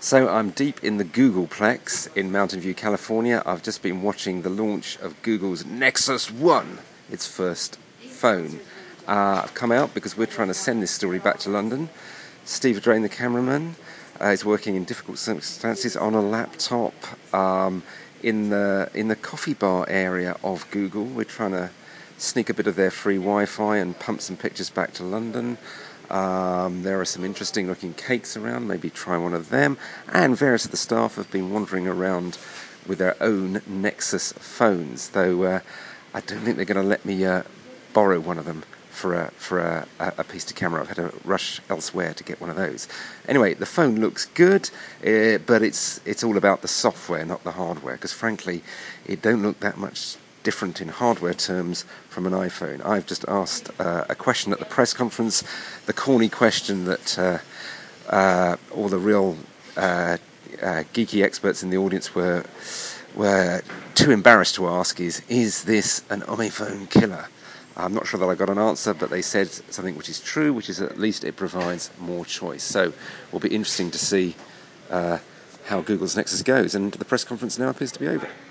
So I'm deep in the Googleplex in Mountain View, California. I've just been watching the launch of Google's Nexus One, its first phone. I've come out because we're trying to send this story back to London. Steve Drain, the cameraman, is working in difficult circumstances on a laptop in the coffee bar area of Google. We're trying to sneak a bit of their free Wi-Fi and pump some pictures back to London. There are some interesting looking cakes around, maybe try one of them, and various of the staff have been wandering around with their own Nexus phones, though I don't think they're going to let me borrow one of them for a piece to camera. I've had to rush elsewhere to get one of those. Anyway, the phone looks good, but it's all about the software, not the hardware, because frankly it don't look that much different in hardware terms from an iPhone. I've just asked a question at the press conference, the corny question that all the real geeky experts in the audience were too embarrassed to ask is this an iPhone killer? I'm not sure that I got an answer, but they said something which is true, which is at least it provides more choice. So it will be interesting to see how Google's Nexus goes, and the press conference now appears to be over.